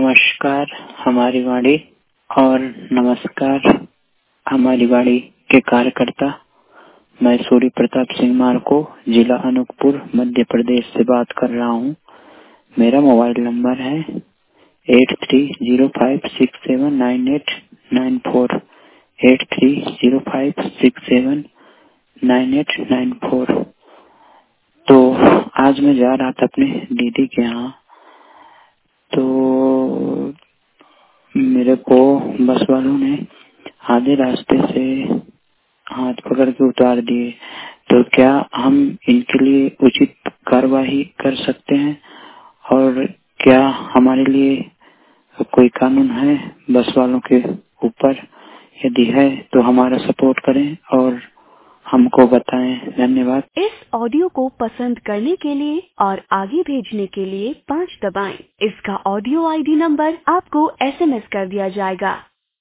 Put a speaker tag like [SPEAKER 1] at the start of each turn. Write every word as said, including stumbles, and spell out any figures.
[SPEAKER 1] नमस्कार हमारी वाणी और नमस्कार हमारी वाणी के कार्यकर्ता। मैं सूर्य प्रताप सिंह मार्को जिला अनूपपुर मध्य प्रदेश से बात कर रहा हूँ। मेरा मोबाइल नंबर है eight three zero five six seven nine eight nine four eight three zero five six seven nine eight nine four. तो आज मैं जा रहा था अपने दीदी के यहाँ, तो मेरे को बस वालों ने आधे रास्ते से हाथ पकड़ के उतार दिए। तो क्या हम इनके लिए उचित कार्यवाही कर सकते हैं और क्या हमारे लिए कोई कानून है बस वालों के ऊपर? यदि है तो हमारा सपोर्ट करें और हमको बताएं। धन्यवाद।
[SPEAKER 2] इस ऑडियो को पसंद करने के लिए और आगे भेजने के लिए पाँच दबाएं। इसका ऑडियो आईडी नंबर आपको एसएमएस कर दिया जाएगा।